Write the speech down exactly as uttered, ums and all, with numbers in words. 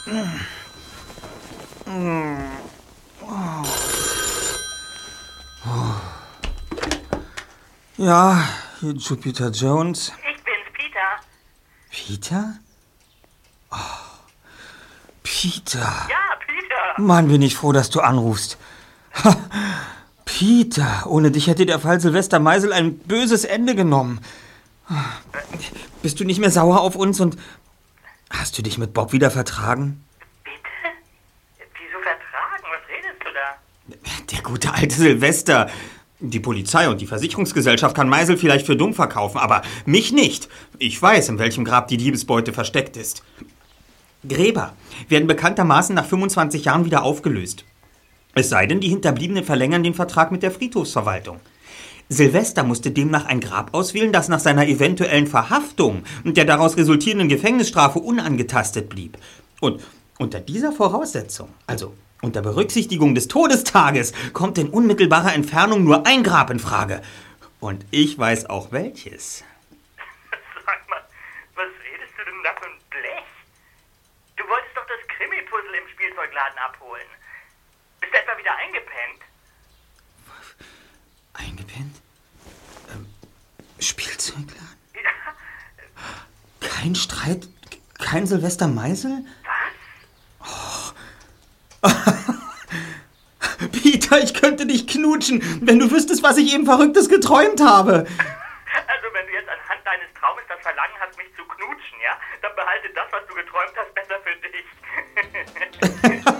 Ja, hier Jupiter Jones. Ich bin's, Peter. Peter? Oh, Peter. Ja, Peter. Mann, bin ich froh, dass du anrufst. Ha, Peter, ohne dich hätte der Fall Sylvester Meisel ein böses Ende genommen. Bist du nicht mehr sauer auf uns und hast du dich mit Bob wieder vertragen? Bitte? Wieso vertragen? Was redest du da? Der gute alte Sylvester. Die Polizei und die Versicherungsgesellschaft kann Meisel vielleicht für dumm verkaufen, aber mich nicht. Ich weiß, in welchem Grab die Diebesbeute versteckt ist. Gräber werden bekanntermaßen nach fünfundzwanzig Jahren wieder aufgelöst. Es sei denn, die Hinterbliebenen verlängern den Vertrag mit der Friedhofsverwaltung. Sylvester musste demnach ein Grab auswählen, das nach seiner eventuellen Verhaftung und der daraus resultierenden Gefängnisstrafe unangetastet blieb. Und unter dieser Voraussetzung, also unter Berücksichtigung des Todestages, kommt in unmittelbarer Entfernung nur ein Grab in Frage. Und ich weiß auch welches. Sag mal, was redest du denn da für ein Blech? Du wolltest doch das Krimi-Puzzle im Spielzeugladen abholen. Bist du etwa wieder eingepennt? Eingepennt? Ähm, Spielzeugladen? Ja. Kein Streit? Kein Sylvester Meisel? Was? Oh. Peter, ich könnte dich knutschen, wenn du wüsstest, was ich eben Verrücktes geträumt habe. Also wenn du jetzt anhand deines Traumes das Verlangen hast, mich zu knutschen, ja? Dann behalte das, was du geträumt hast, besser für dich.